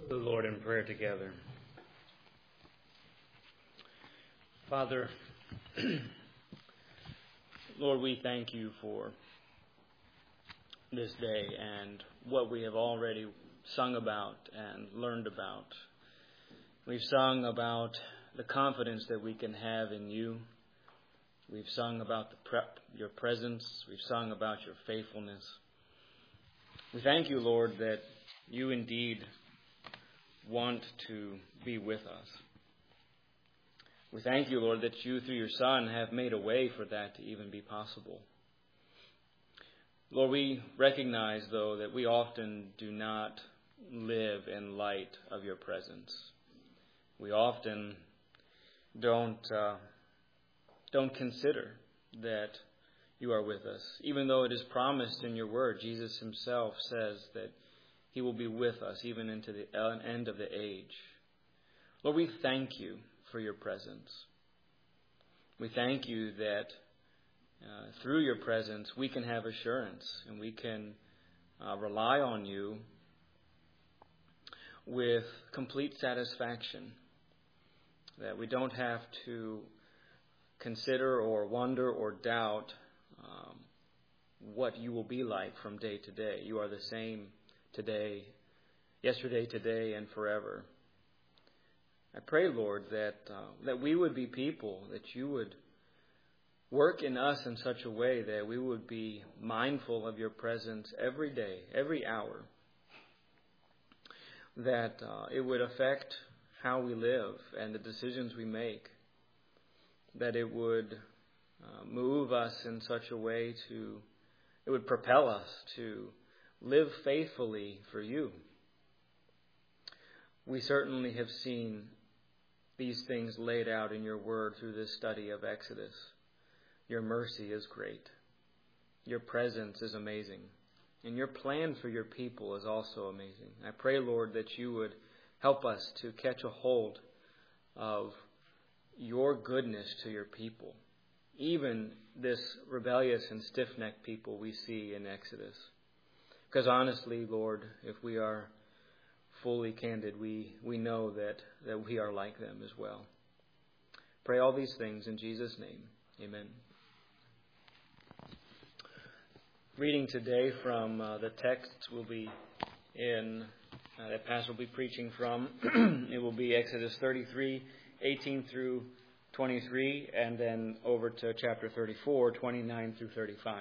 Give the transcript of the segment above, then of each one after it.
the Lord in prayer together. Father, Lord, we thank you for this day and what we have already sung about and learned about. We've sung about the confidence that we can have in you. We've sung about your presence. We've sung about your faithfulness. We thank you, Lord, that you indeed want to be with us. We thank you, Lord, that you, through your Son, have made a way for that to even be possible. Lord, we recognize, though, that we often do not live in light of your presence. We often don't consider that you are with us. Even though it is promised in your word, Jesus himself says that he will be with us even into the end of the age. Lord, we thank you for your presence. We thank you that through your presence we can have assurance and we can rely on you with complete satisfaction. That we don't have to consider or wonder or doubt what you will be like from day to day. You are the same today, yesterday, today, and forever. I pray, Lord, that we would be people, that you would work in us in such a way that we would be mindful of your presence every day, every hour, that it would affect how we live and the decisions we make, that it would move us in such a way it would propel us to live faithfully for you. We certainly have seen these things laid out in your word through this study of Exodus. Your mercy is great. Your presence is amazing. And your plan for your people is also amazing. I pray, Lord, that you would help us to catch a hold of your goodness to your people, even this rebellious and stiff-necked people we see in Exodus. Because honestly, Lord, if we are fully candid, we know that we are like them as well. Pray all these things in Jesus' name. Amen. Reading today from the text will be that Pastor will be preaching from. It will be Exodus 33, 18 through 23, and then over to chapter 34, 29 through 35.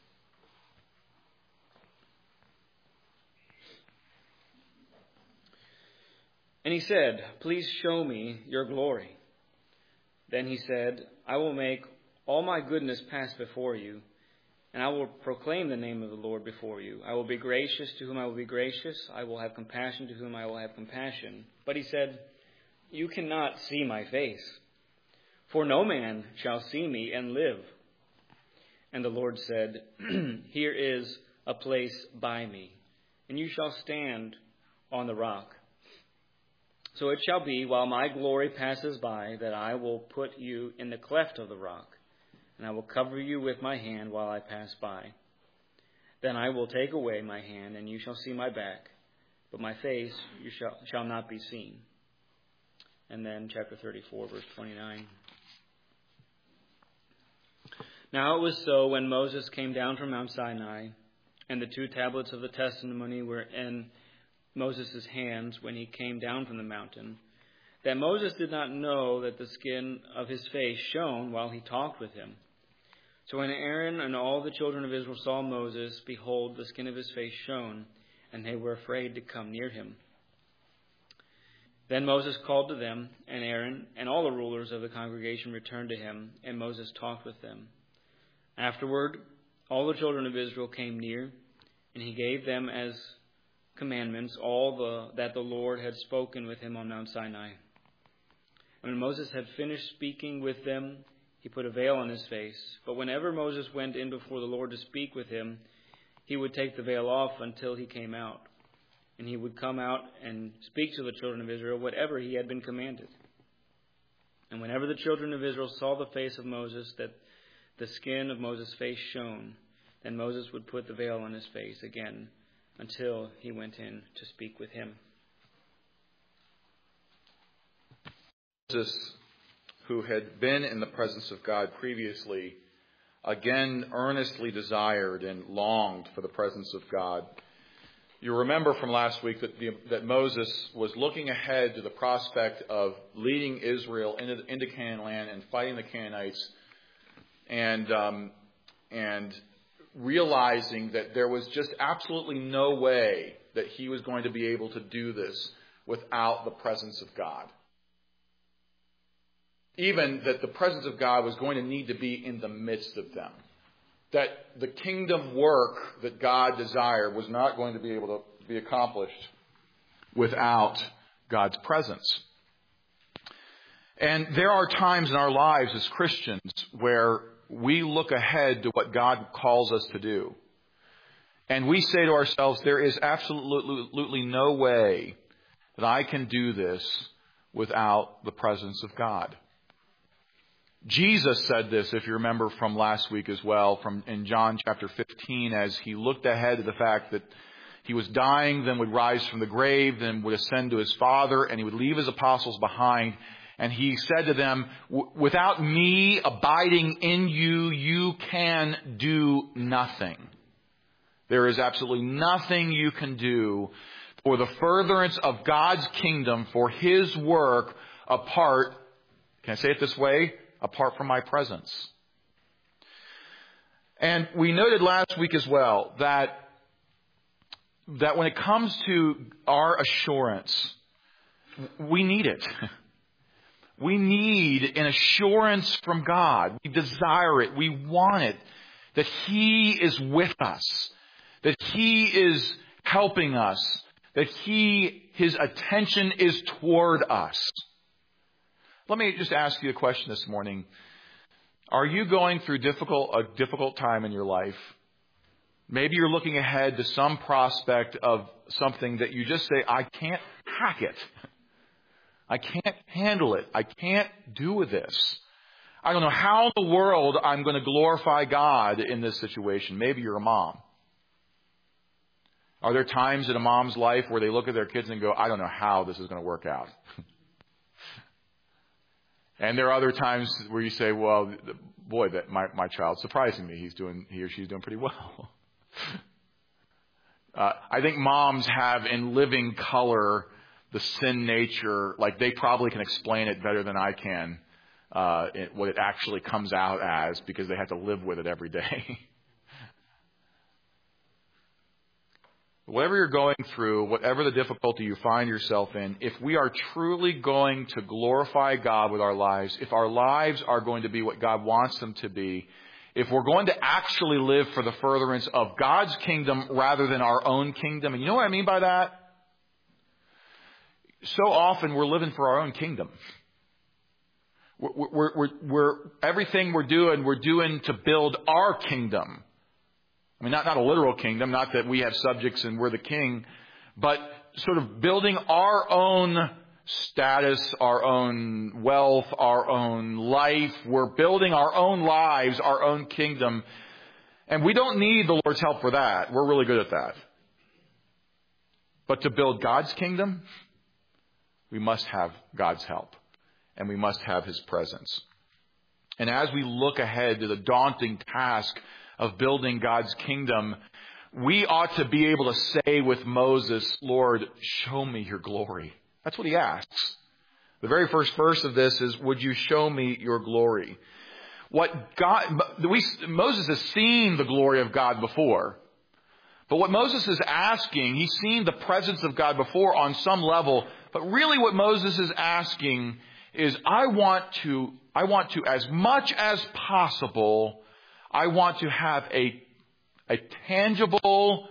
And he said, "Please show me your glory." Then he said, "I will make all my goodness pass before you, and I will proclaim the name of the Lord before you. I will be gracious to whom I will be gracious. I will have compassion to whom I will have compassion." But he said, "You cannot see my face, for no man shall see me and live." And the Lord said, "Here is a place by me, and you shall stand on the rock. So it shall be, while my glory passes by, that I will put you in the cleft of the rock, and I will cover you with my hand while I pass by. Then I will take away my hand, and you shall see my back, but my face you shall not be seen." And then chapter 34, verse 29. Now it was so, when Moses came down from Mount Sinai, and the 2 tablets of the testimony were in Moses' hands when he came down from the mountain, that Moses did not know that the skin of his face shone while he talked with him. So when Aaron and all the children of Israel saw Moses, behold, the skin of his face shone, and they were afraid to come near him. Then Moses called to them, and Aaron and all the rulers of the congregation returned to him, and Moses talked with them. Afterward, all the children of Israel came near, and he gave them as commandments all that the Lord had spoken with him on Mount Sinai. When Moses had finished speaking with them, he put a veil on his face. But whenever Moses went in before the Lord to speak with him, he would take the veil off until he came out. And he would come out and speak to the children of Israel whatever he had been commanded. And whenever the children of Israel saw the face of Moses, that the skin of Moses' face shone, then Moses would put the veil on his face again until he went in to speak with him. Moses, who had been in the presence of God previously, again earnestly desired and longed for the presence of God. You remember from last week that Moses was looking ahead to the prospect of leading Israel into Canaan land and fighting the Canaanites, and realizing that there was just absolutely no way that he was going to be able to do this without the presence of God. Even that the presence of God was going to need to be in the midst of them. That the kingdom work that God desired was not going to be able to be accomplished without God's presence. And there are times in our lives as Christians where we look ahead to what God calls us to do. And we say to ourselves, there is absolutely no way that I can do this without the presence of God. Jesus said this, if you remember from last week as well, in John chapter 15, as he looked ahead to the fact that he was dying, then would rise from the grave, then would ascend to his Father, and he would leave his apostles behind. And he said to them, without me abiding in you, you can do nothing. There is absolutely nothing you can do for the furtherance of God's kingdom, for his work, apart, can I say it this way? Apart from my presence. And we noted last week as well that when it comes to our assurance, we need it. We need an assurance from God. We desire it. We want it. That he is with us. That he is helping us. That his attention is toward us. Let me just ask you a question this morning. Are you going through a difficult time in your life? Maybe you're looking ahead to some prospect of something that you just say, I can't hack it. I can't handle it. I can't do this. I don't know how in the world I'm going to glorify God in this situation. Maybe you're a mom. Are there times in a mom's life where they look at their kids and go, I don't know how this is going to work out? And there are other times where you say, well, boy, my child's surprising me. He or she's doing pretty well. I think moms have in living color the sin nature, like they probably can explain it better than I can, what it actually comes out as, because they have to live with it every day. Whatever you're going through, whatever the difficulty you find yourself in, if we are truly going to glorify God with our lives, if our lives are going to be what God wants them to be, if we're going to actually live for the furtherance of God's kingdom rather than our own kingdom, and you know what I mean by that? So often we're living for our own kingdom. We're everything we're doing to build our kingdom. I mean, not a literal kingdom, not that we have subjects and we're the king, but sort of building our own status, our own wealth, our own life. We're building our own lives, our own kingdom. And we don't need the Lord's help for that. We're really good at that. But to build God's kingdom, we must have God's help. And we must have his presence. And as we look ahead to the daunting task of building God's kingdom, we ought to be able to say with Moses, Lord, show me your glory. That's what he asks. The very first verse of this is, would you show me your glory? Moses has seen the glory of God before. But what Moses is asking, he's seen the presence of God before on some level. But really what Moses is asking is, I want to, as much as possible, I want to have a tangible,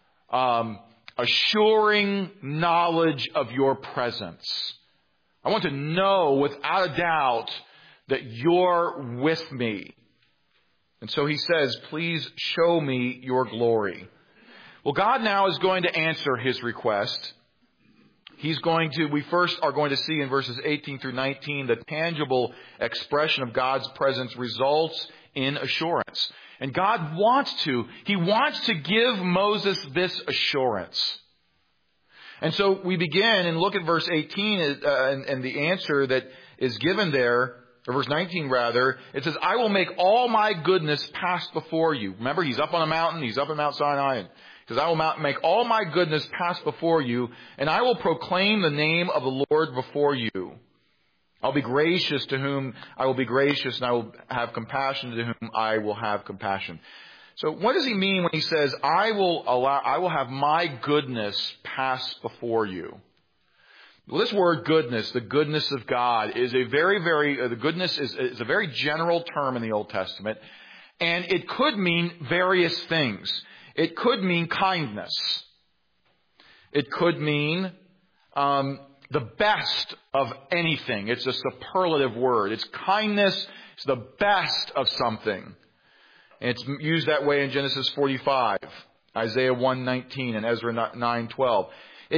assuring knowledge of your presence. I want to know without a doubt that you're with me. And so he says, please show me your glory. Well, God now is going to answer his request. We first are going to see in verses 18 through 19, the tangible expression of God's presence results in assurance. And God wants to give Moses this assurance. And so we begin and look at verse 18 and the answer that is given there, or verse 19 rather, it says, I will make all my goodness pass before you. Remember, he's up on a mountain, he's up in Mount Sinai, and he says, I will make all my goodness pass before you, and I will proclaim the name of the Lord before you. I'll be gracious to whom I will be gracious, and I will have compassion to whom I will have compassion. So what does he mean when he says, I will have my goodness pass before you? Well, this word goodness, the goodness of God, is the goodness is a very general term in the Old Testament, and it could mean various things. It could mean kindness. It could mean the best of anything. It's a superlative word. It's kindness. It's the best of something. And it's used that way in Genesis 45, Isaiah 1:19, and Ezra 9:12.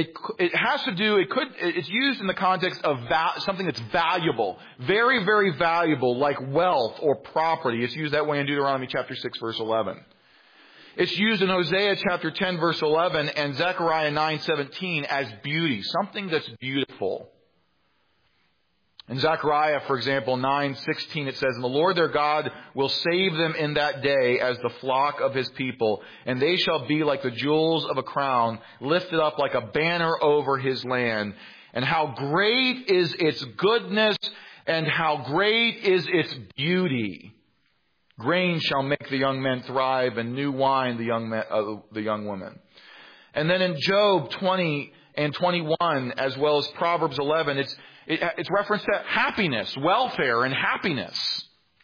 It's used in the context of something that's valuable, very, very valuable, like wealth or property. It's used that way in Deuteronomy chapter 6, verse 11. It's used in Hosea chapter 10, verse 11, and Zechariah 9:17 as beauty, something that's beautiful. In Zechariah, for example, 9:16, it says, And the Lord their God will save them in that day as the flock of his people, and they shall be like the jewels of a crown, lifted up like a banner over his land. And how great is its goodness, and how great is its beauty. Grain shall make the young men thrive, and new wine the young women. And then in Job 20 and 21, as well as Proverbs 11, it's reference to happiness, welfare, and happiness.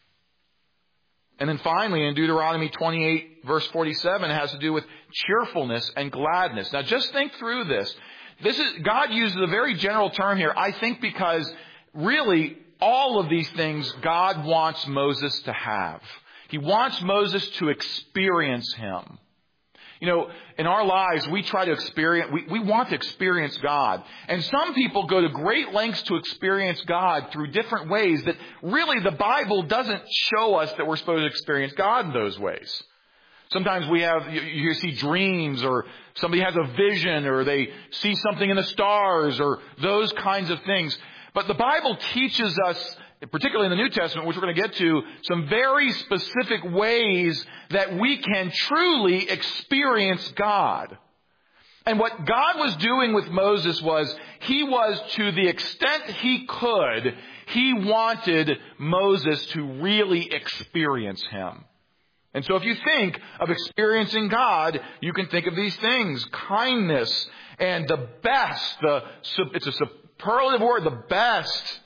And then finally, in Deuteronomy 28, verse 47, it has to do with cheerfulness and gladness. Now, just think through this. God uses a very general term here, I think, because really all of these things God wants Moses to have. He wants Moses to experience him. You know, in our lives, we try to experience, we want to experience God. And some people go to great lengths to experience God through different ways that really the Bible doesn't show us that we're supposed to experience God in those ways. Sometimes you see dreams, or somebody has a vision, or they see something in the stars, or those kinds of things. But the Bible teaches us, particularly in the New Testament, which we're going to get to, some very specific ways that we can truly experience God. And what God was doing with Moses was, to the extent he could, he wanted Moses to really experience him. And so if you think of experiencing God, you can think of these things: kindness and the best. It's a superlative word, the best.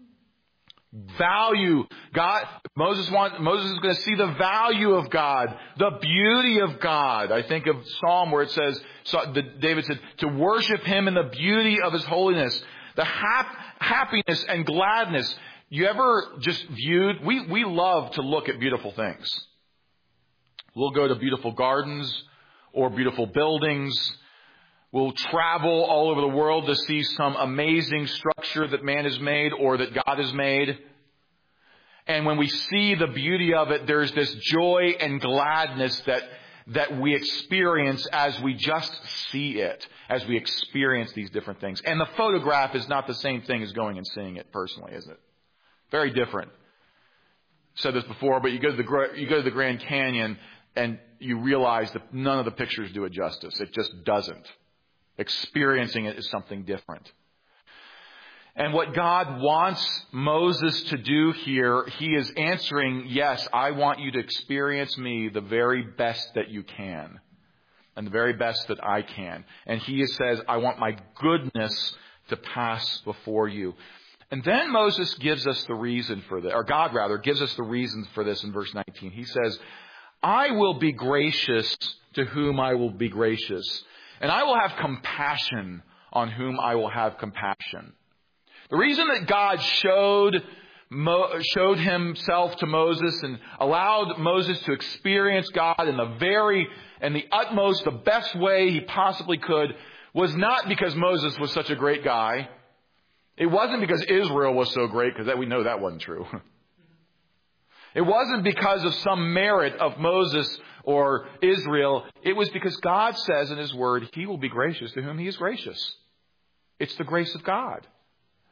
Value. Moses is going to see the value of God, the beauty of God. I think of Psalm where it says, David said, to worship him in the beauty of his holiness, the happiness and gladness. You ever just viewed? We love to look at beautiful things. We'll go to beautiful gardens or beautiful buildings. We'll travel all over the world to see some amazing structure that man has made or that God has made. And when we see the beauty of it, there's this joy and gladness that we experience as we just see it, as we experience these different things. And the photograph is not the same thing as going and seeing it personally, is it? Very different. I said this before, but you go to the Grand Canyon and you realize that none of the pictures do it justice. It just doesn't. Experiencing it is something different. And what God wants Moses to do here, he is answering, yes, I want you to experience me the very best that you can. And the very best that I can. And he says, I want my goodness to pass before you. And then Moses gives us the reason for this, or God rather, gives us the reasons for this in verse 19. He says, I will be gracious to whom I will be gracious. And I will have compassion on whom I will have compassion. The reason that God showed himself to Moses and allowed Moses to experience God in the utmost, the best way he possibly could, was not because Moses was such a great guy. It wasn't because Israel was so great, because we know that wasn't true. It wasn't because of some merit of Moses or Israel. It was because God says in his word, he will be gracious to whom he is gracious. It's the grace of God.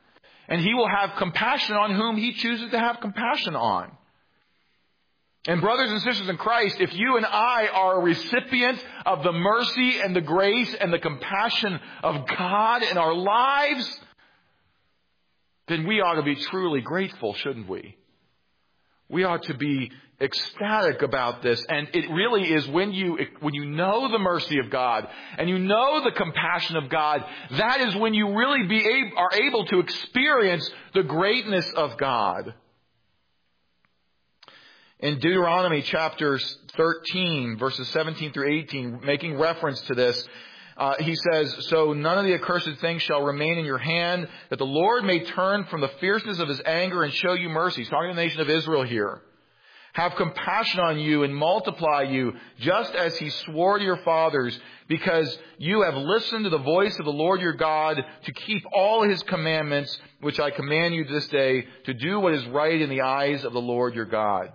And He will have compassion on whom He chooses to have compassion on. And brothers and sisters in Christ, if you and I are a recipient of the mercy and the grace and the compassion of God in our lives, then we ought to be truly grateful, shouldn't we? We ought to be ecstatic about this. And it really is when you know the mercy of God and you know the compassion of God, that is when you really are able to experience the greatness of God. In Deuteronomy chapter 13, verses 17 through 18, making reference to this, he says, "So none of the accursed things shall remain in your hand, that the Lord may turn from the fierceness of His anger and show you mercy." He's talking to the nation of Israel here. "Have compassion on you and multiply you, just as He swore to your fathers, because you have listened to the voice of the Lord your God to keep all His commandments, which I command you this day, to do what is right in the eyes of the Lord your God."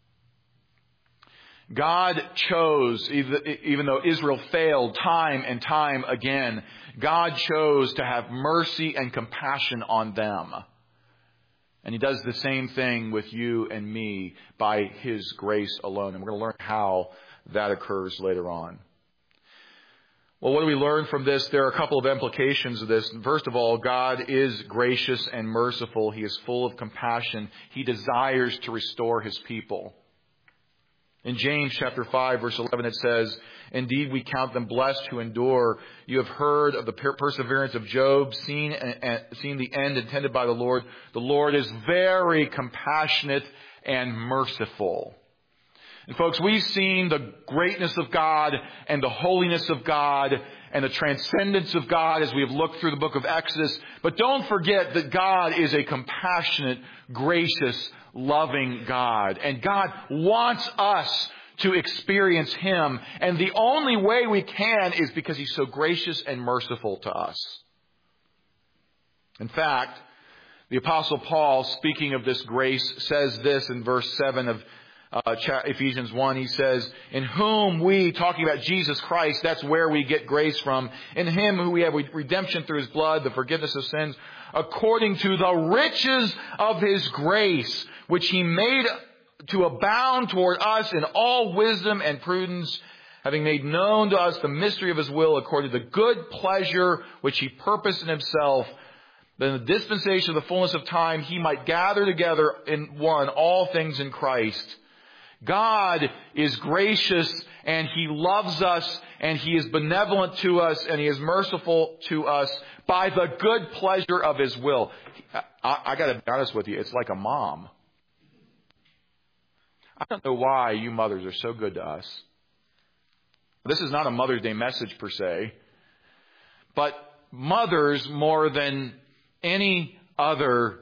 God chose, even though Israel failed time and time again, God chose to have mercy and compassion on them. And He does the same thing with you and me by His grace alone. And we're going to learn how that occurs later on. Well, what do we learn from this? There are a couple of implications of this. First of all, God is gracious and merciful. He is full of compassion. He desires to restore His people. In James chapter 5, verse 11, it says, "Indeed, we count them blessed who endure. You have heard of the perseverance of Job, seen the end intended by the Lord. The Lord is very compassionate and merciful." And folks, we've seen the greatness of God and the holiness of God and the transcendence of God as we have looked through the book of Exodus. But don't forget that God is a compassionate, gracious, loving God. And God wants us to experience Him. And the only way we can is because He's so gracious and merciful to us. In fact, the Apostle Paul, speaking of this grace, says this in verse 7 of Ephesians 1. He says, "In whom we," talking about Jesus Christ, that's where we get grace from, "in Him who we have redemption through His blood, the forgiveness of sins, according to the riches of His grace, which He made to abound toward us in all wisdom and prudence, having made known to us the mystery of His will, according to the good pleasure which He purposed in Himself, that in the dispensation of the fullness of time He might gather together in one all things in Christ." God is gracious and He loves us and He is benevolent to us and He is merciful to us by the good pleasure of His will. I got to be honest with you, it's like a mom. I don't know why you mothers are so good to us. This is not a Mother's Day message per se, but mothers more than any other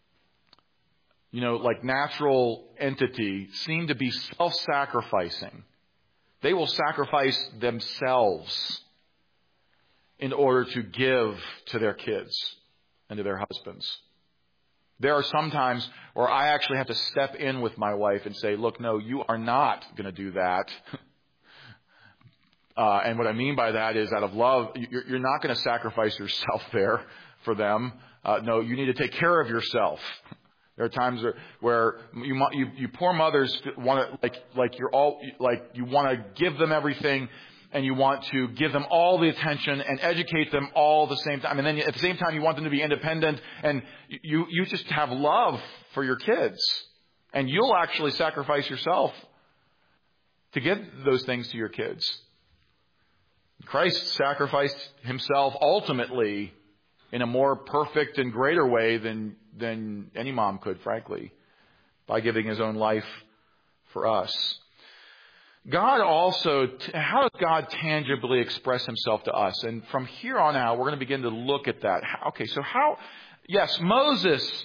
like natural entity, seem to be self-sacrificing. They will sacrifice themselves in order to give to their kids and to their husbands. There are some times where I actually have to step in with my wife and say, "Look, no, you are not going to do that." And what I mean by that is, out of love, you're not going to sacrifice yourself there for them. No, you need to take care of yourself. There are times where you poor mothers want to you want to give them everything, and you want to give them all the attention and educate them all at the same time. And then at the same time, you want them to be independent, and you just have love for your kids, and you'll actually sacrifice yourself to give those things to your kids. Christ sacrificed Himself ultimately in a more perfect and greater way than any mom could, frankly, by giving His own life for us. God also, how does God tangibly express Himself to us? And from here on out, we're going to begin to look at that. Okay, so yes, Moses,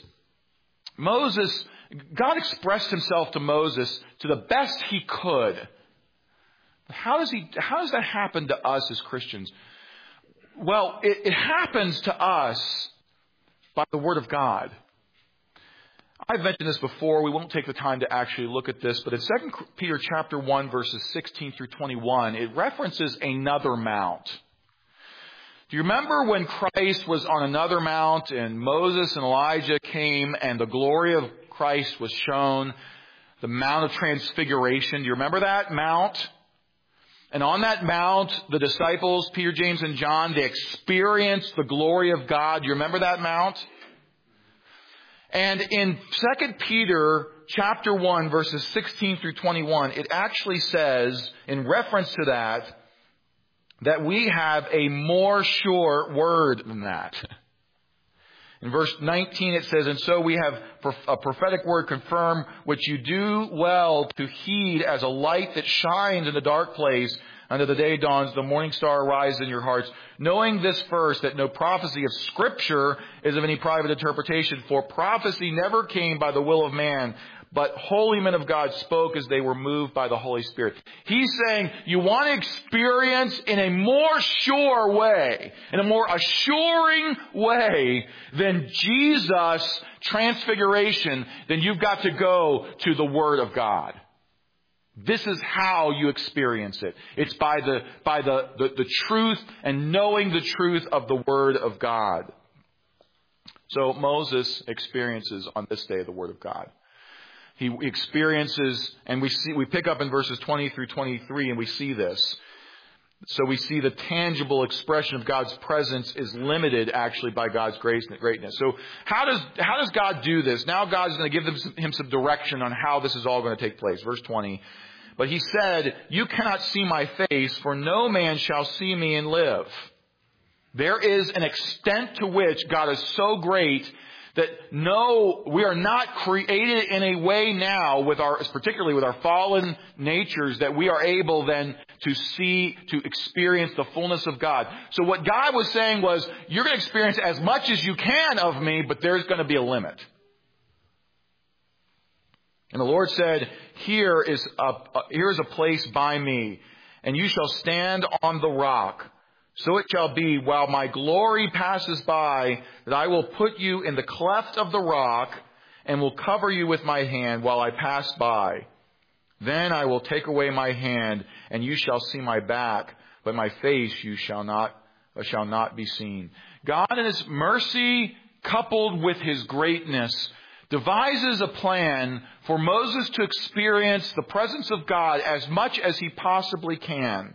God expressed Himself to Moses to the best He could. How does that happen to us as Christians? Well, it happens to us by the Word of God. I've mentioned this before. We won't take the time to actually look at this, but in 2 Peter chapter 1, verses 16 through 21, it references another mount. Do you remember when Christ was on another mount and Moses and Elijah came and the glory of Christ was shown, the Mount of Transfiguration? Do you remember that mount? And on that mount, the disciples, Peter, James, and John, they experienced the glory of God. Do you remember that mount? And in 2 Peter chapter 1, verses 16 through 21, it actually says, in reference to that we have a more sure word than that. In verse 19 it says, and so we have a prophetic word confirmed, which you do well to heed as a light that shines in the dark place until the day dawns, the morning star arises in your hearts. Knowing this first, that no prophecy of Scripture is of any private interpretation, for prophecy never came by the will of man, but holy men of God spoke as they were moved by the Holy Spirit. He's saying you want to experience in a more sure way, in a more assuring way than Jesus' transfiguration, then you've got to go to the Word of God. This is how you experience it. It's by the truth and knowing the truth of the Word of God. So Moses experiences on this day the Word of God. He experiences, and we pick up in verses 20 through 23, and we see this. So we see the tangible expression of God's presence is limited actually by God's grace and greatness. So how does God do this? Now God's going to give him some direction on how this is all going to take place. Verse 20. But he said, you cannot see my face, for no man shall see me and live. There is an extent to which God is so great that we are not created in a way now particularly with our fallen natures, that we are able then to experience the fullness of God. So what God was saying was, you're going to experience as much as you can of me, but there's going to be a limit. And the Lord said, here is a place by me, and you shall stand on the rock. So it shall be, while my glory passes by, that I will put you in the cleft of the rock and will cover you with my hand while I pass by. Then I will take away my hand, and you shall see my back, but my face you shall not be seen. God in His mercy, coupled with His greatness, devises a plan for Moses to experience the presence of God as much as he possibly can.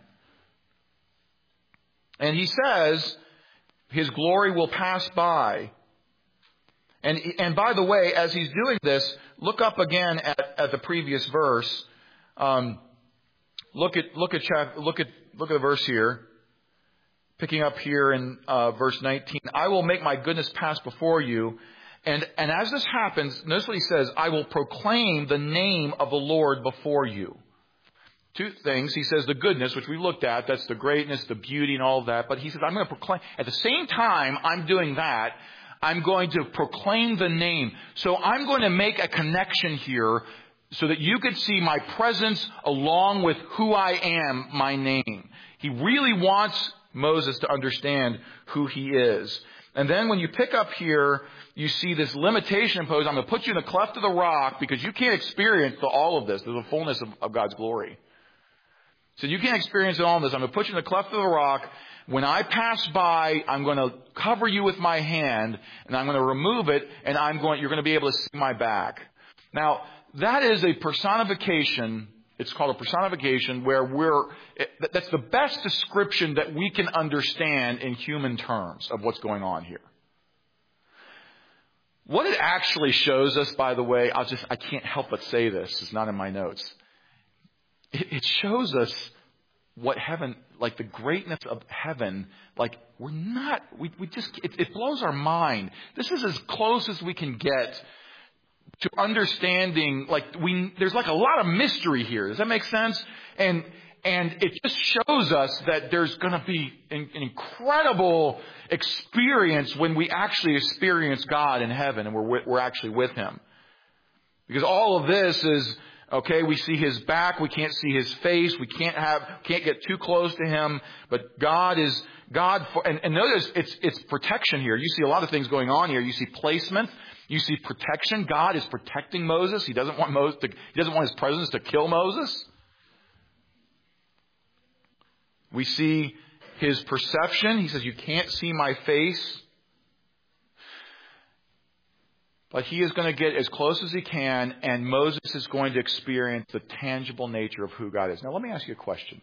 And he says, his glory will pass by. And by the way, as he's doing this, look up again at the previous verse. Look at the verse here. Picking up here in verse 19. I will make my goodness pass before you. And as this happens, notice what he says, I will proclaim the name of the Lord before you. Two things. He says the goodness, which we looked at, that's the greatness, the beauty and all of that. But he says, I'm going to proclaim, at the same time I'm doing that, I'm going to proclaim the name. So I'm going to make a connection here so that you could see my presence along with who I am, my name. He really wants Moses to understand who he is. And then when you pick up here, you see this limitation imposed. I'm going to put you in the cleft of the rock because you can't experience all of this. There's a fullness of God's glory. So you can't experience all of this. I'm going to put you in the cleft of the rock. When I pass by, I'm going to cover you with my hand, and I'm going to remove it, and you're going to be able to see my back. Now, that is a personification. It's called a personification where that's the best description that we can understand in human terms of what's going on here. What it actually shows us, by the way, I can't help but say this. It's not in my notes. It shows us what heaven, like the greatness of heaven, like it blows our mind. This is as close as we can get to understanding, there's like a lot of mystery here. Does that make sense? And it just shows us that there's going to be an incredible experience when we actually experience God in heaven and we're actually with Him. Because all of this is, okay, we see His back, we can't see His face, we can't get too close to Him, but God is God. And notice it's protection here. You see a lot of things going on here. You see placement. You see protection. God is protecting Moses. He doesn't want He doesn't want His presence to kill Moses. We see his perception. He says, you can't see my face. But he is going to get as close as he can, and Moses is going to experience the tangible nature of who God is. Now, let me ask you a question.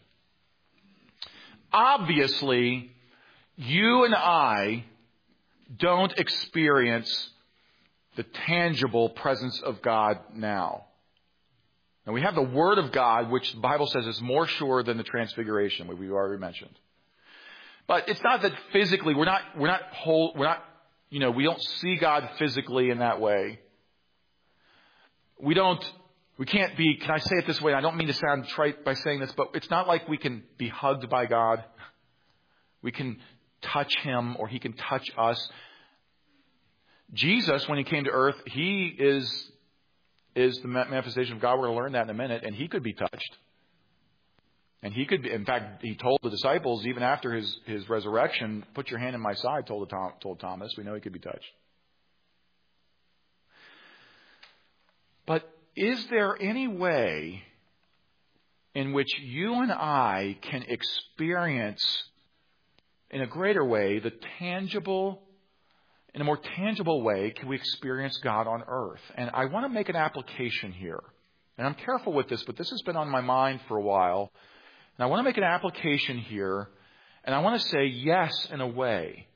Obviously, you and I don't experience the tangible presence of God now. Now, we have the Word of God, which the Bible says is more sure than the transfiguration, which we've already mentioned. But it's not that physically we don't see God physically in that way. We can't be, can I say it this way? I don't mean to sound trite by saying this, but it's not like we can be hugged by God. We can touch Him or He can touch us. Jesus, when He came to earth, He is the manifestation of God. We're going to learn that in a minute. And He could be touched. And He could be, in fact, He told the disciples, even after His resurrection, put your hand in my side, told Thomas. We know He could be touched. But is there any way in which you and I can experience in a greater way in a more tangible way, can we experience God on earth? And I want to make an application here. And I'm careful with this, but this has been on my mind for a while. And I want to make an application here, and I want to say yes in a way.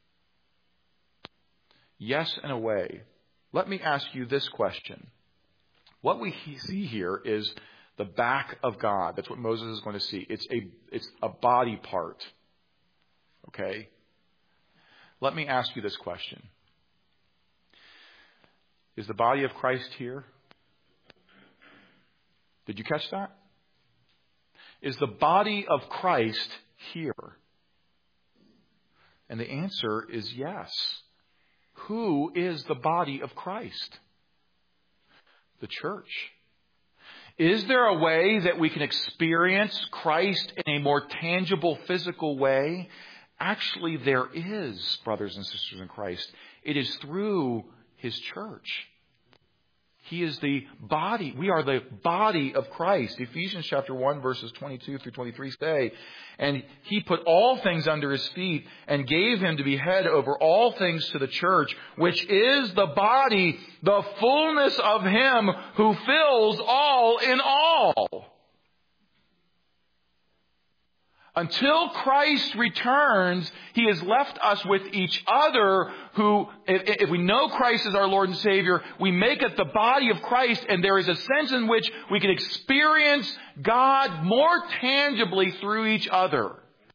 Yes in a way. Let me ask you this question. What we see here is the back of God. That's what Moses is going to see. It's a body part. Okay? Let me ask you this question. Is the body of Christ here? Did you catch that? Is the body of Christ here? And the answer is yes. Who is the body of Christ? The church. Is there a way that we can experience Christ in a more tangible, physical way? Actually, there is, brothers and sisters in Christ. It is through His church. He is the body. We are the body of Christ. Ephesians chapter 1 verses 22 through 23 say, and He put all things under His feet and gave Him to be head over all things to the church, which is the body, the fullness of Him who fills all in all. Until Christ returns, He has left us with each other who, if we know Christ as our Lord and Savior, we make it the body of Christ, and there is a sense in which we can experience God more tangibly through each other.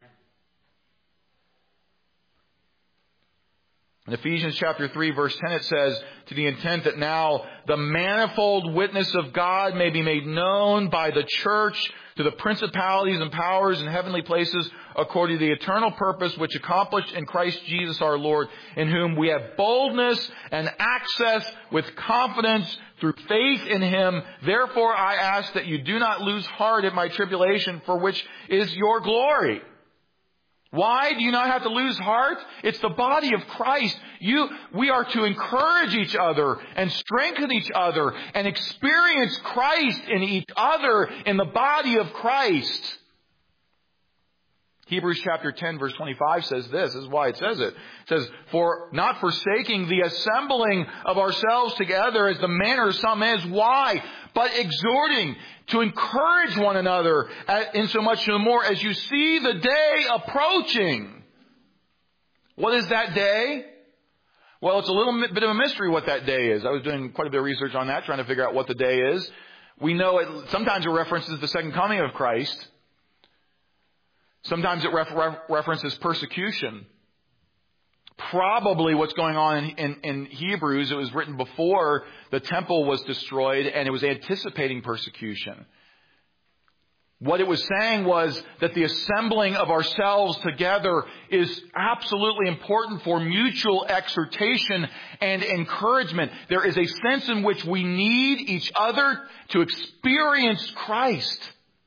In Ephesians chapter 3 verse 10 it says, to the intent that now the manifold witness of God may be made known by the church to the principalities and powers in heavenly places according to the eternal purpose which accomplished in Christ Jesus our Lord, in whom we have boldness and access with confidence through faith in Him. Therefore I ask that you do not lose heart at my tribulation, for which is your glory. Why do you not have to lose heart? It's the body of Christ. We are to encourage each other and strengthen each other and experience Christ in each other in the body of Christ. Hebrews chapter 10 verse 25 says this. This is why it says it. It says, for not forsaking the assembling of ourselves together as the manner of some is. Why? But exhorting to encourage one another in so much the more as you see the day approaching. What is that day? Well, it's a little bit of a mystery what that day is. I was doing quite a bit of research on that, trying to figure out what the day is. We know it, sometimes it references the second coming of Christ. Sometimes it references persecution. Probably what's going on in Hebrews, it was written before the temple was destroyed, and it was anticipating persecution. What it was saying was that the assembling of ourselves together is absolutely important for mutual exhortation and encouragement. There is a sense in which we need each other to experience Christ.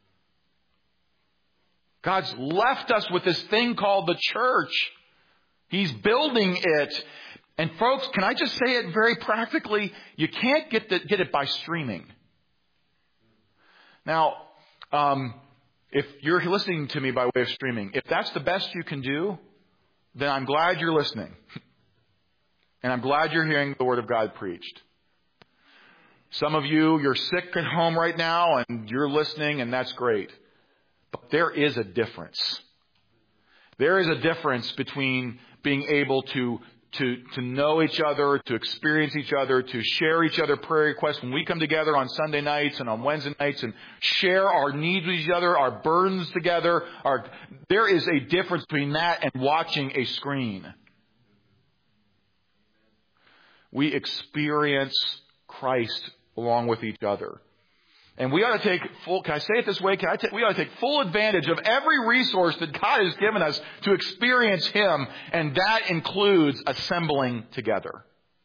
God's left us with this thing called the church. He's building it. And folks, can I just say it very practically? You can't get it by streaming. Now, if you're listening to me by way of streaming, if that's the best you can do, then I'm glad you're listening. And I'm glad you're hearing the Word of God preached. Some of you, you're sick at home right now and you're listening, and that's great. But there is a difference. There is a difference between being able to know each other, to experience each other, to share each other prayer requests when we come together on Sunday nights and on Wednesday nights and share our needs with each other, our burdens together. There is a difference between that and watching a screen. We experience Christ along with each other. And we ought to take full, can I say it this way? We ought to take full advantage of every resource that God has given us to experience Him. And that includes assembling together.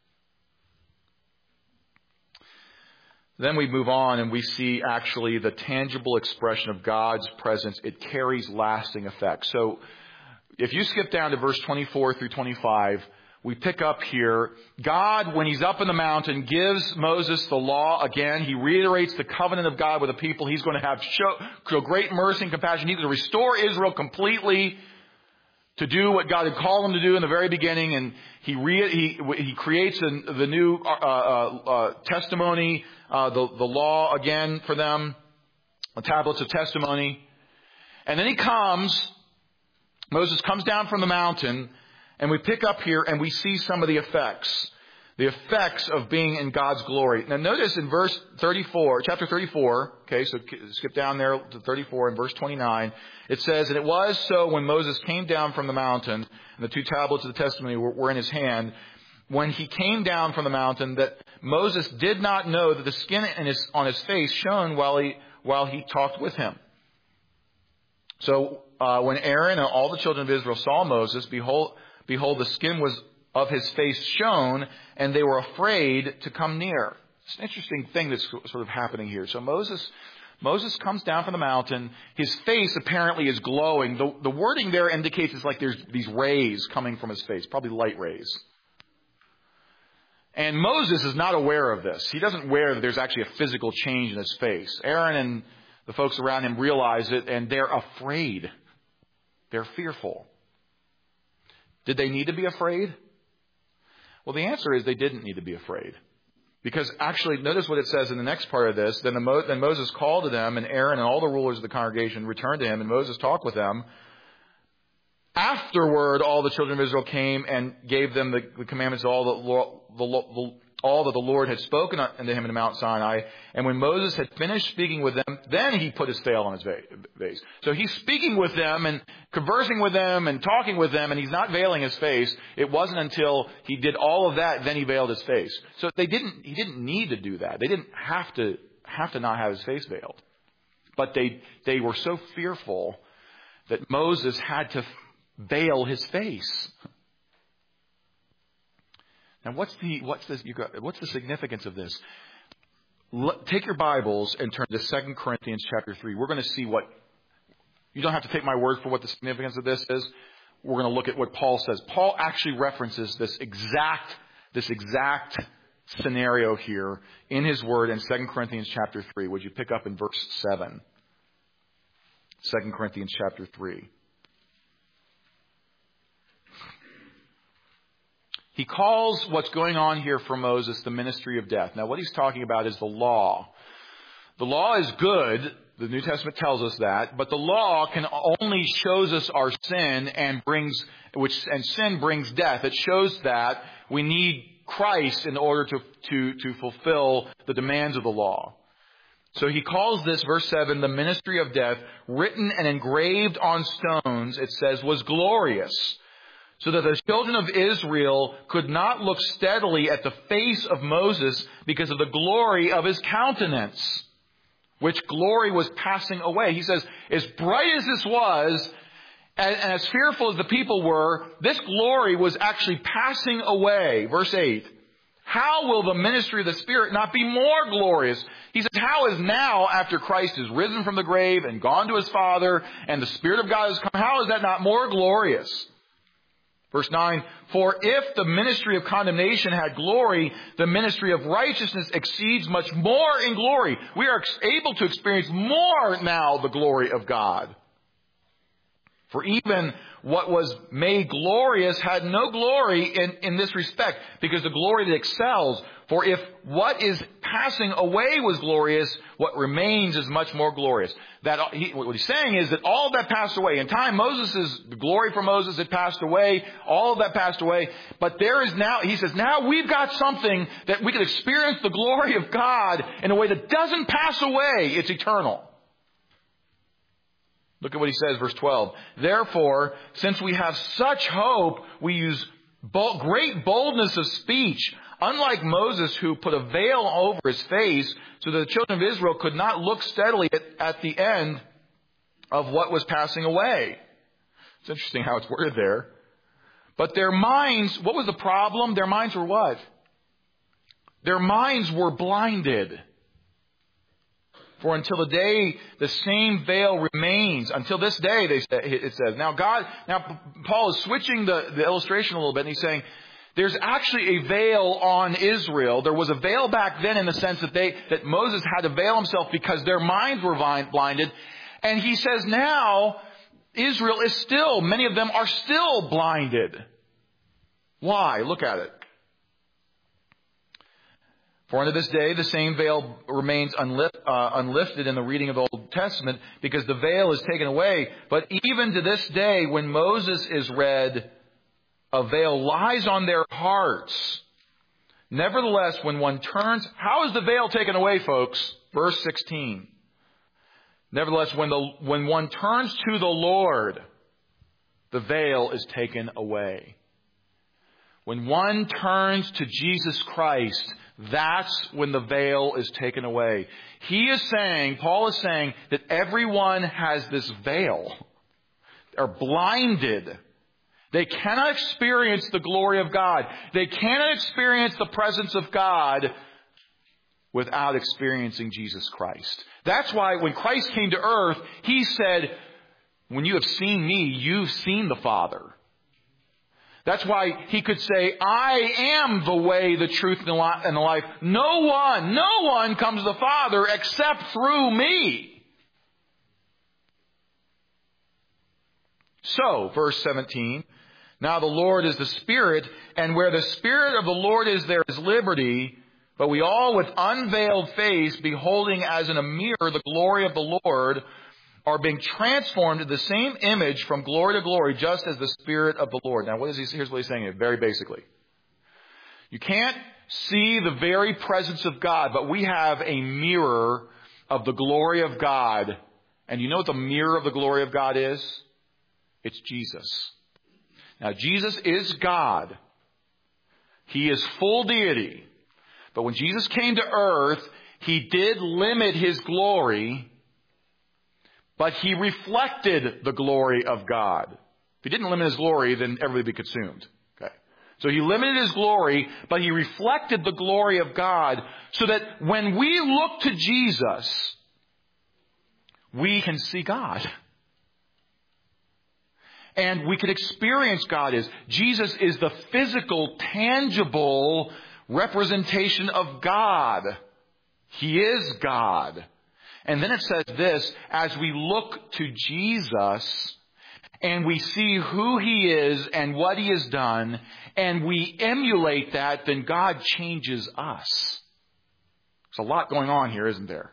Then we move on and we see actually the tangible expression of God's presence. It carries lasting effects. So if you skip down to verse 24 through 25, we pick up here, God, when He's up in the mountain, gives Moses the law again. He reiterates the covenant of God with the people. He's going to have show great mercy and compassion. He's going to restore Israel completely to do what God had called them to do in the very beginning. And He creates the new testimony, the law again for them, the tablets of testimony. And then Moses comes down from the mountain. And we pick up here and we see some of the effects of being in God's glory. Now notice in chapter 34, okay, so skip down there to 34 and verse 29, it says, and it was so when Moses came down from the mountain, and the two tablets of the testimony were in his hand, when he came down from the mountain, that Moses did not know that the skin on his face shone while he talked with him. So when Aaron and all the children of Israel saw Moses, Behold, the skin of his face shone, and they were afraid to come near. It's an interesting thing that's sort of happening here. So Moses comes down from the mountain. His face apparently is glowing. The wording there indicates it's like there's these rays coming from his face, probably light rays. And Moses is not aware of this. He doesn't aware that there's actually a physical change in his face. Aaron and the folks around him realize it, and they're afraid. They're fearful. Did they need to be afraid? Well, the answer is they didn't need to be afraid. Because actually, notice what it says in the next part of this. Then Moses called to them, and Aaron and all the rulers of the congregation returned to him, and Moses talked with them. Afterward, all the children of Israel came and gave them the commandments of all that the Lord had spoken unto him in Mount Sinai. And when Moses had finished speaking with them, then he put his veil on his face. So he's speaking with them and conversing with them and talking with them, and he's not veiling his face. It wasn't until he did all of that, then he veiled his face. So he didn't need to do that. They didn't have to not have his face veiled. But they were so fearful that Moses had to veil his face. Now, what's the significance of this? Take your Bibles and turn to 2 Corinthians chapter 3. We're going to see you don't have to take my word for what the significance of this is. We're going to look at what Paul says. Paul actually references this exact scenario here in his word in 2 Corinthians chapter 3. Would you pick up in verse 7? 2 Corinthians chapter 3. He calls what's going on here for Moses the ministry of death. Now, what he's talking about is the law. The law is good. The New Testament tells us that. But the law can only shows us our sin and sin brings death. It shows that we need Christ in order to fulfill the demands of the law. So he calls this, verse 7, the ministry of death, written and engraved on stones, it says, was glorious, so that the children of Israel could not look steadily at the face of Moses because of the glory of his countenance, which glory was passing away. He says, as bright as this was, and as fearful as the people were, this glory was actually passing away. Verse 8, how will the ministry of the Spirit not be more glorious? He says, how is now, after Christ is risen from the grave and gone to his Father, and the Spirit of God has come, how is that not more glorious? Verse 9, for if the ministry of condemnation had glory, the ministry of righteousness exceeds much more in glory. We are able to experience more now the glory of God. For even what was made glorious had no glory in this respect, because the glory that excels. For if what is passing away was glorious, what remains is much more glorious. What he's saying is that all of that passed away. In time, the glory for Moses had passed away. All of that passed away. But there is now, he says, now we've got something that we can experience the glory of God in a way that doesn't pass away. It's eternal. Look at what he says, verse 12. Therefore, since we have such hope, we use great boldness of speech, unlike Moses, who put a veil over his face so that the children of Israel could not look steadily at the end of what was passing away. It's interesting how it's worded there. But their minds, what was the problem? Their minds were what? Their minds were blinded. For until the day the same veil remains. Until this day, it says. Now Paul is switching the illustration a little bit, and he's saying, there's actually a veil on Israel. There was a veil back then in the sense that Moses had to veil himself because their minds were blinded. And he says now, Israel is still, many of them are still blinded. Why? Look at it. For unto this day, the same veil remains unlifted in the reading of the Old Testament, because the veil is taken away. But even to this day, when Moses is read, a veil lies on their hearts. Nevertheless, when one turns, how is the veil taken away, folks? Verse 16. Nevertheless, when one turns to the Lord, the veil is taken away. When one turns to Jesus Christ, that's when the veil is taken away. Paul is saying that everyone has this veil. They're blinded. They cannot experience the glory of God. They cannot experience the presence of God without experiencing Jesus Christ. That's why when Christ came to earth, He said, when you have seen me, you've seen the Father. That's why He could say, I am the way, the truth, and the life. No one comes to the Father except through me. So, verse 17, now the Lord is the Spirit, and where the Spirit of the Lord is, there is liberty. But we all with unveiled face, beholding as in a mirror the glory of the Lord, are being transformed to the same image from glory to glory, just as the Spirit of the Lord. Now, here's what he's saying here, very basically. You can't see the very presence of God, but we have a mirror of the glory of God. And you know what the mirror of the glory of God is? It's Jesus. Now, Jesus is God. He is full deity. But when Jesus came to earth, He did limit His glory, but He reflected the glory of God. If He didn't limit His glory, then everybody would be consumed. Okay. So He limited His glory, but He reflected the glory of God, so that when we look to Jesus, we can see God. And we can experience God as Jesus is the physical, tangible representation of God. He is God. And then it says this, as we look to Jesus and we see who He is and what He has done, and we emulate that, then God changes us. There's a lot going on here, isn't there?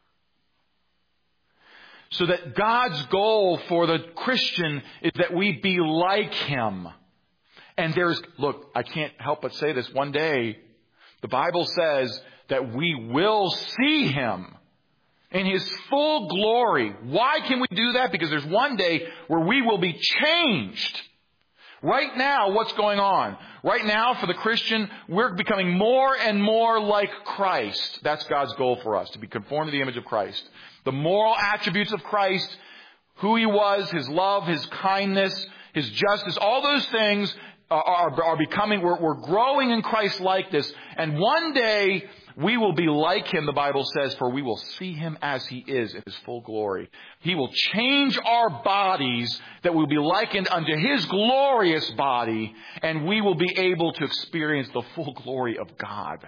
So that God's goal for the Christian is that we be like Him. And look, I can't help but say this. One day, the Bible says that we will see Him in His full glory. Why can we do that? Because there's one day where we will be changed. Right now, what's going on? Right now, for the Christian, we're becoming more and more like Christ. That's God's goal for us, to be conformed to the image of Christ. The moral attributes of Christ, who He was, His love, His kindness, His justice, all those things are becoming, we're growing in Christ's likeness. And one day, We will be like him, the Bible says, for we will see him as he is in his full glory. He will change our bodies that will be likened unto his glorious body, and we will be able to experience the full glory of God.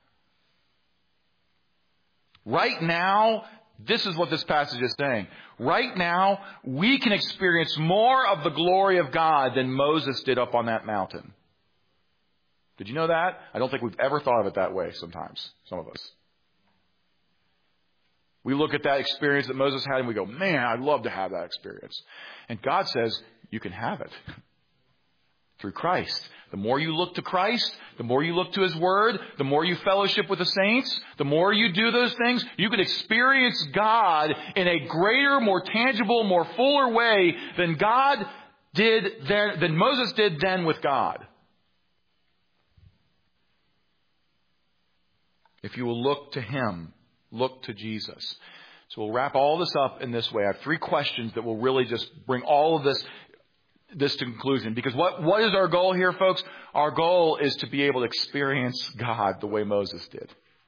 Right now, this is what this passage is saying. Right now, we can experience more of the glory of God than Moses did up on that mountain. Did you know that? I don't think we've ever thought of it that way sometimes, some of us. We look at that experience that Moses had and we go, man, I'd love to have that experience. And God says, you can have it through Christ. The more you look to Christ, the more you look to his word, the more you fellowship with the saints, the more you do those things, you can experience God in a greater, more tangible, more fuller way than Moses did then with God. If you will look to him, look to Jesus. So we'll wrap all this up in this way. I have 3 questions that will really just bring all of this to conclusion. Because what is our goal here, folks? Our goal is to be able to experience God the way Moses did.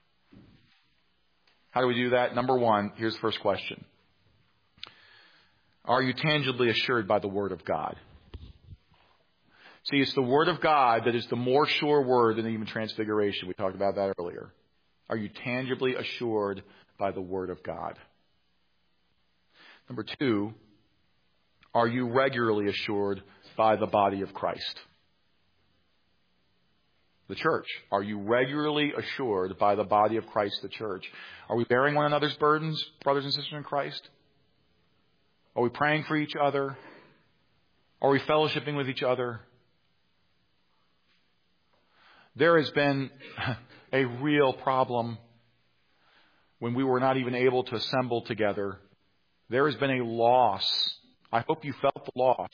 How do we do that? Number 1, here's the first question. Are you tangibly assured by the Word of God? See, it's the Word of God that is the more sure word than even Transfiguration. We talked about that earlier. Are you tangibly assured by the Word of God? Number 2, are you regularly assured by the body of Christ? The church. Are you regularly assured by the body of Christ, the church? Are we bearing one another's burdens, brothers and sisters in Christ? Are we praying for each other? Are we fellowshipping with each other? There has been a real problem when we were not even able to assemble together. There has been a loss. I hope you felt the loss.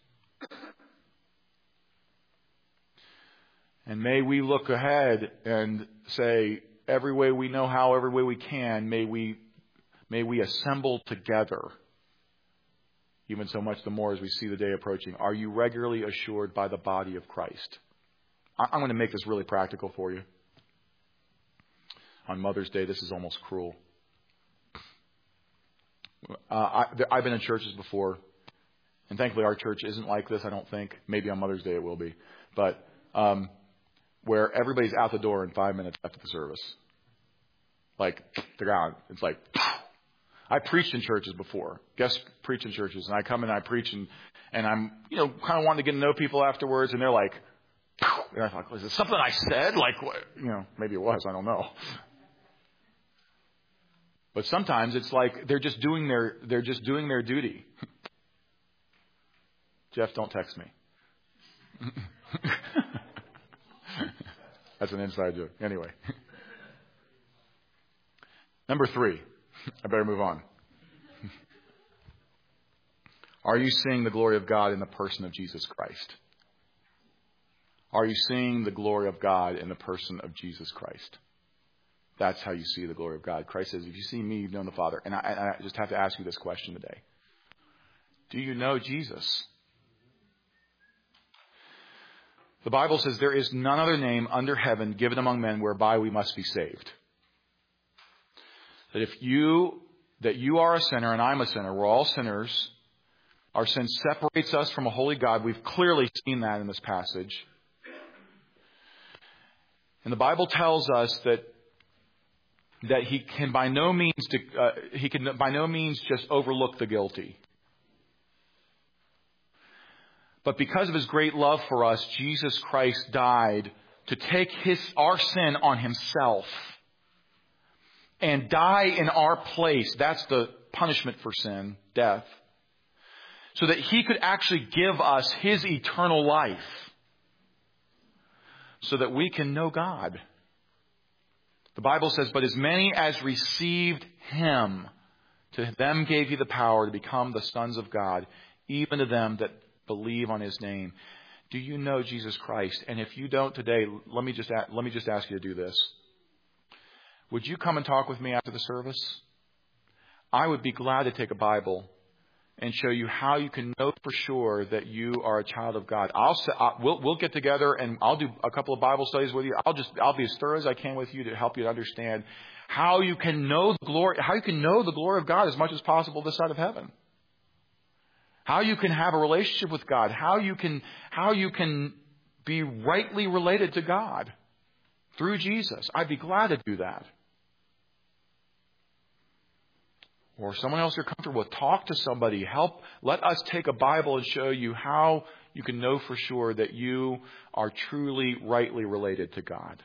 And may we look ahead and say, every way we know how, every way we can, may we assemble together. Even so much the more as we see the day approaching. Are you regularly assured by the body of Christ? I'm going to make this really practical for you. On Mother's Day, this is almost cruel. I've been in churches before, and thankfully our church isn't like this, I don't think. Maybe on Mother's Day it will be. But where everybody's out the door in 5 minutes after the service. Like, they're gone. It's like, I preached in churches before. Guest preach in churches. And I come in and I preach and I'm, kind of wanting to get to know people afterwards. And they're like, and I thought, is it something I said? Like, maybe it was. I don't know. But sometimes it's like they're just doing their duty. Jeff, don't text me. That's an inside joke. Anyway. Number 3. I better move on. Are you seeing the glory of God in the person of Jesus Christ? Are you seeing the glory of God in the person of Jesus Christ? That's how you see the glory of God. Christ says, if you see me, you've known the Father. And I just have to ask you this question today. Do you know Jesus? The Bible says there is none other name under heaven given among men whereby we must be saved. That you are a sinner and I'm a sinner, we're all sinners. Our sin separates us from a holy God. We've clearly seen that in this passage. And the Bible tells us that he can by no means just overlook the guilty. But because of his great love for us, Jesus Christ died to take our sin on himself and die in our place. That's the punishment for sin, death. So that he could actually give us his eternal life. So that we can know God. The Bible says, but as many as received him, to them gave he the power to become the sons of God, even to them that believe on his name. Do you know Jesus Christ? And if you don't today, let me just ask you to do this. Would you come and talk with me after the service? I would be glad to take a Bible and show you how you can know for sure that you are a child of God. We'll get together and I'll do a couple of Bible studies with you. I'll be as thorough as I can with you to help you to understand how you can know the glory of God as much as possible this side of heaven. How you can have a relationship with God. How you can be rightly related to God through Jesus. I'd be glad to do that. Or someone else you're comfortable with. Talk to somebody. Let us take a Bible and show you how you can know for sure that you are truly, rightly related to God.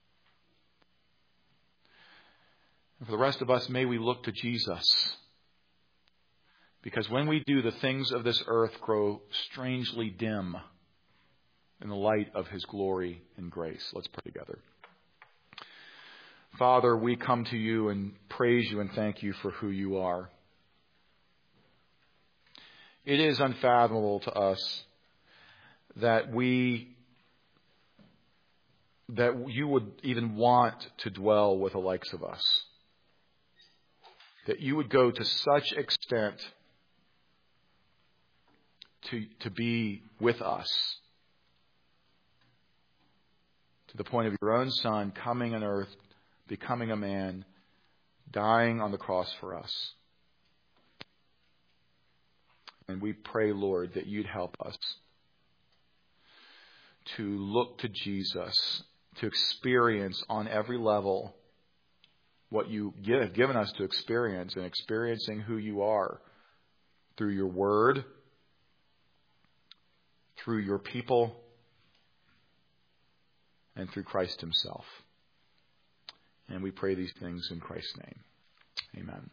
And for the rest of us, may we look to Jesus. Because when we do, the things of this earth grow strangely dim in the light of His glory and grace. Let's pray together. Father, we come to you and praise you and thank you for who you are. It is unfathomable to us that you would even want to dwell with the likes of us. That you would go to such extent to be with us. To the point of your own Son coming on earth, becoming a man, dying on the cross for us. And we pray, Lord, that you'd help us to look to Jesus, to experience on every level what you have given us to experience, and experiencing who you are through your word, through your people, and through Christ himself. And we pray these things in Christ's name. Amen.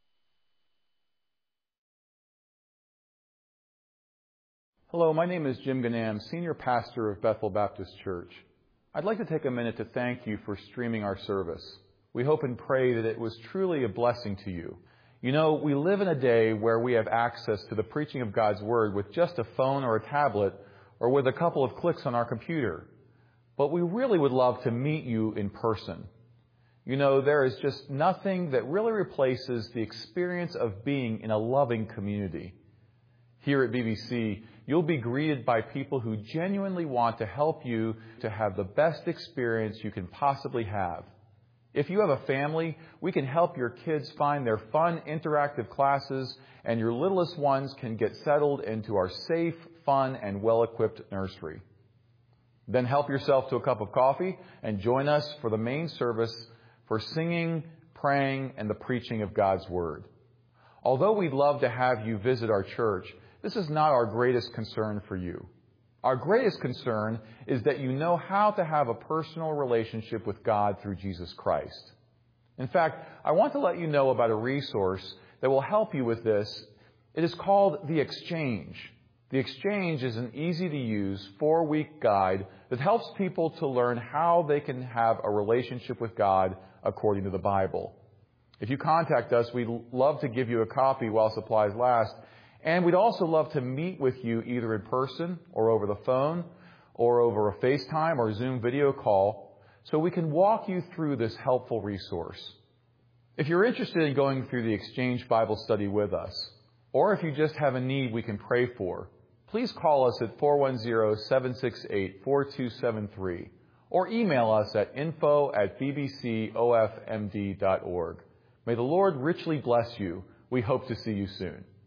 Hello, my name is Jim Ganam, Senior Pastor of Bethel Baptist Church. I'd like to take a minute to thank you for streaming our service. We hope and pray that it was truly a blessing to you. You know, we live in a day where we have access to the preaching of God's Word with just a phone or a tablet or with a couple of clicks on our computer. But we really would love to meet you in person. You know, there is just nothing that really replaces the experience of being in a loving community. Here at BBC, you'll be greeted by people who genuinely want to help you to have the best experience you can possibly have. If you have a family, we can help your kids find their fun, interactive classes, and your littlest ones can get settled into our safe, fun, and well-equipped nursery. Then help yourself to a cup of coffee and join us for the main service for singing, praying, and the preaching of God's Word. Although we'd love to have you visit our church, this is not our greatest concern for you. Our greatest concern is that you know how to have a personal relationship with God through Jesus Christ. In fact, I want to let you know about a resource that will help you with this. It is called The Exchange. The Exchange is an easy-to-use 4-week guide that helps people to learn how they can have a relationship with God according to the Bible. If you contact us, we'd love to give you a copy while supplies last. And we'd also love to meet with you either in person or over the phone or over a FaceTime or Zoom video call so we can walk you through this helpful resource. If you're interested in going through the Exchange Bible study with us, or if you just have a need we can pray for, please call us at 410-768-4273 or email us at info@bbcofmd.org. May the Lord richly bless you. We hope to see you soon.